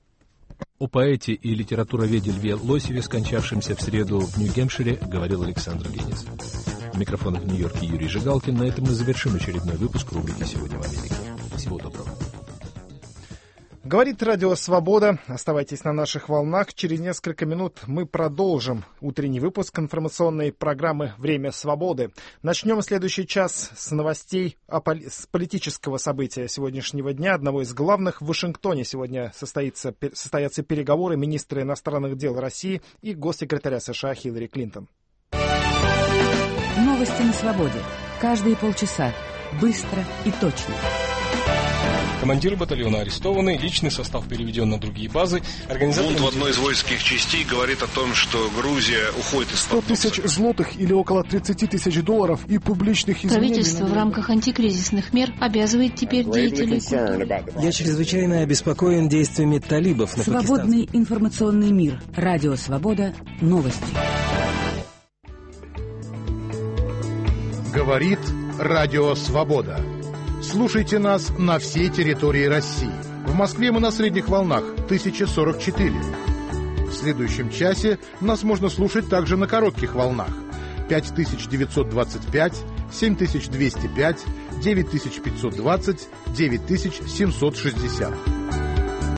О поэте и литературоведе Льве Лосеве, скончавшемся в среду в Нью-Гэмпшире, говорил Александр Генис. У микрофона в Нью-Йорке Юрий Жигалкин. На этом мы завершим очередной выпуск рубрики «Сегодня в Америке». Всего доброго. Говорит Радио Свобода. Оставайтесь на наших волнах. Через несколько минут мы продолжим утренний выпуск информационной программы «Время свободы». Начнем следующий час с новостей с политического события сегодняшнего дня. Одного из главных в Вашингтоне сегодня состоятся переговоры министра иностранных дел России и госсекретаря США Хиллари Клинтон. Новости на свободе. Каждые полчаса. Быстро и точно. Командиры батальона арестованы, личный состав переведен на другие базы. Бунт в одной из воинских частей говорит о том, что Грузия уходит из-под 100 тысяч злотых или около 30 тысяч долларов и публичных изменений. Правительство в рамках антикризисных мер обязывает теперь деятелей культуры. Я чрезвычайно обеспокоен действиями талибов на Свободный информационный мир. Радио Свобода. Новости. Говорит Радио Свобода. Слушайте нас на всей территории России. В Москве мы на средних волнах 1044. В следующем часе нас можно слушать также на коротких волнах 5925, 7205, 9520, 9760.